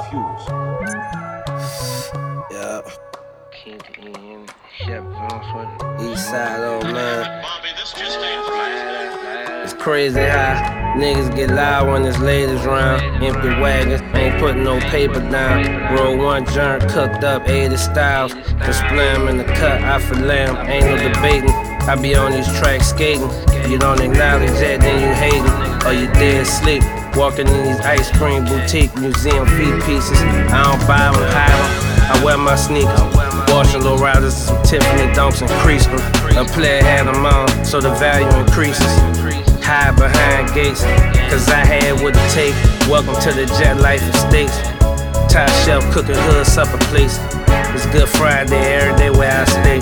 Yeah. East side, oh man. It's crazy how niggas get loud when it's ladies round. Empty wagons, ain't putting no paper down. Roll one joint, cooked up 80 styles. The splam in the cut, I fillet 'em, ain't no debating. I be on these tracks skating. You don't acknowledge that, then you hate it. Or you dead sleep. Walking in these ice cream boutique museum feet pieces. I don't buy them, hide them. I wear my sneakers. Washing low riders, some Tiffany dunks and crease them. A player had them on, so the value increases. Hide behind gates, cause I had what it take. Welcome to the jet life estates. Top shelf cooking hood supper place. It's Good Friday every day where I stay.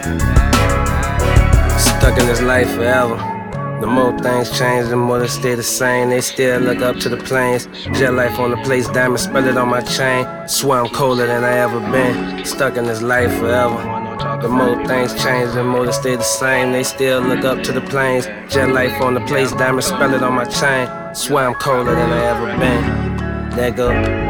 Stuck in this life forever. The more things change, the more they stay the same. They still look up to the planes. Jet life on the place, diamond spell it on my chain. Swear I'm colder than I ever been. Stuck in this life forever. The more things change, the more they stay the same. They still look up to the planes. Jet life on the place, diamond spell it on my chain. Swear I'm colder than I ever been. Nigga.